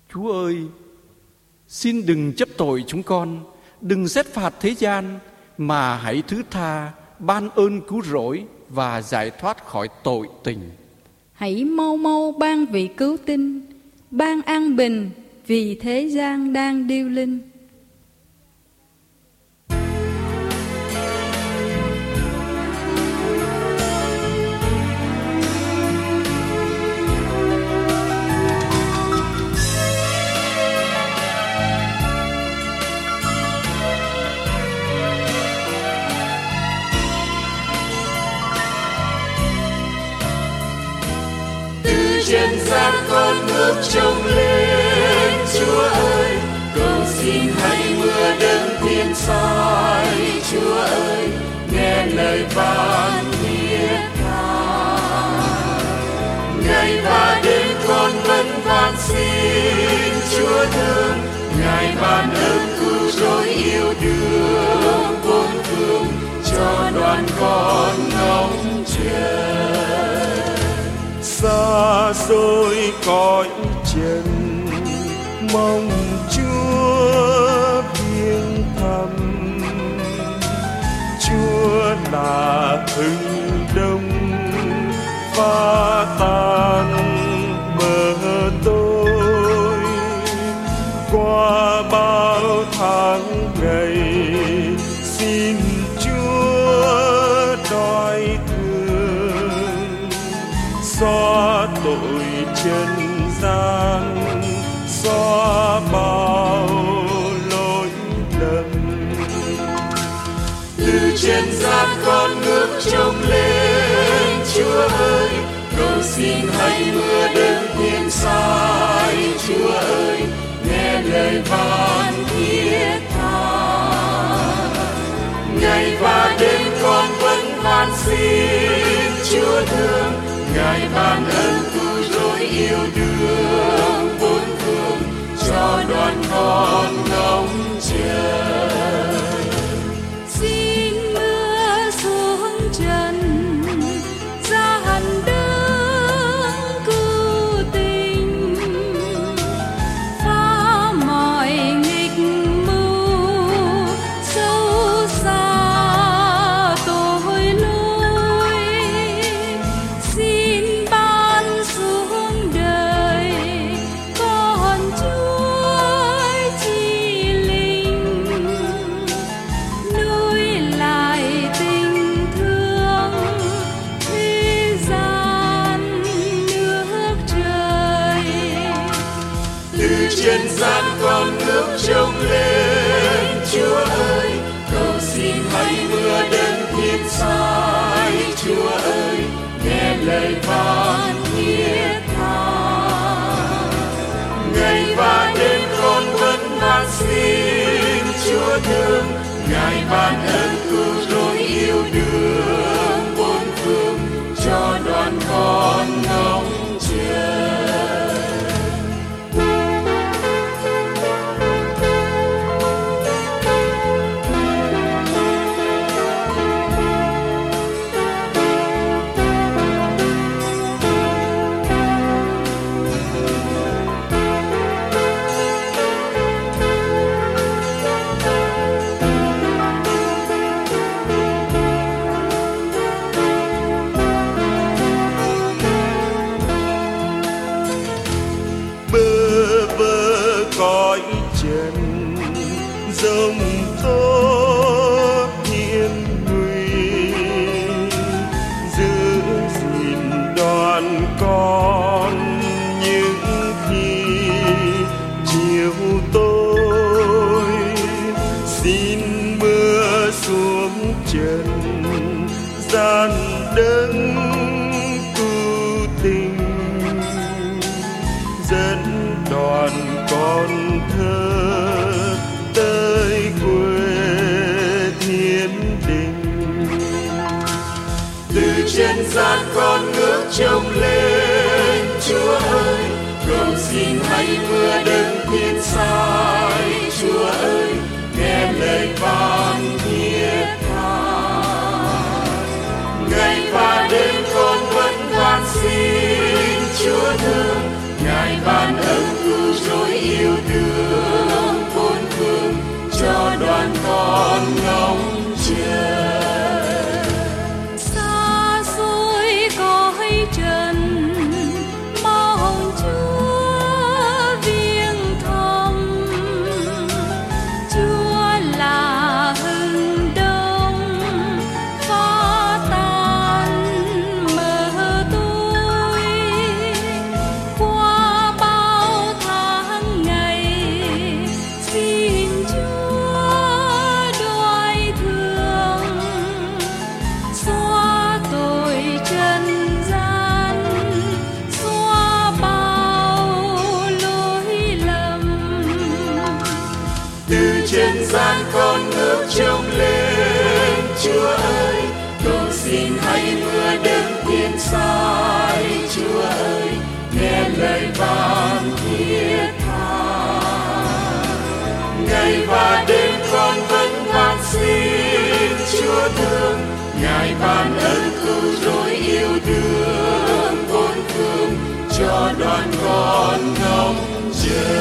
Chúa ơi, xin đừng chấp tội chúng con, đừng xét phạt thế gian, mà hãy thứ tha, ban ơn cứu rỗi và giải thoát khỏi tội tình. Hãy mau mau ban vị cứu tinh, ban an bình vì thế gian đang điêu linh. Trên gian con ngước trông lên, Chúa ơi, cầu xin hãy mưa đấng thiên soi. Chúa ơi, nghe lời van thiết tha. Ngày và đêm con vẫn van xin Chúa thương, Ngài ban ơn cứu rỗi yêu thương bốn phương cho đoàn con ngóng chờ. Xa xôi cõi trần mong Chúa viếng thăm. Chúa là hưng đông phá tan mờ tối. Qua bao tháng ngày xin Chúa đói xóa tội chân gian, xóa bao lỗi lầm. Từ trên gian con ngước trông lên, Chúa ơi, cầu xin hãy mưa đấng thiên soi. Chúa ơi, nghe lời van thiết tha. Ngày và đêm con vẫn van xin Chúa thương, Ngài ban ơn cứu rỗi yêu đương bốn phương cho đoàn con ngóng chờ. Xin mưa xuống trần, ra hẳn đấng cứu tình, phá mọi nghịch mưu sâu xa tội lỗi. Xin ban xuống đời con Chúa chi linh, nuôi lại tình thương thế gian nước trời. Từ trên gian con ngước trông lên, Chúa ơi, cầu xin hãy mưa đấng thiên soi. Chúa ơi, nghe lời van thiết tha. Ngày và đêm con vẫn van xin Chúa thương, Ngài ban ơn cứu rỗi yêu đương bốn phương cho đoàn con ngóng chờ. Bơ vơ cõi trần giông tố thiên nguy, giữ gìn đoàn con những khi chiều tối. Xin mưa xuống trần gian đấng cứu tình, dẫn đoàn con thơ tới quê thiên đình. Từ trên gian con ngước trông lên, Chúa ơi, cầu xin hãy mưa đấng thiên soi. Chúa ơi, nghe lời van thiết tha. Ngày và đêm con vẫn van xin Chúa thương, Ngài ban ơn cứu rỗi trần gian con ngước trông lên. Chúa ơi, cầu xin hãy mưa đấng thiên sai. Chúa ơi, nghe lời van thiết tha. Ngày và đêm con vẫn van xin Chúa thương, Ngài ban ơn cứu rỗi yêu thương bốn phương cho đoàn con ngóng chờ.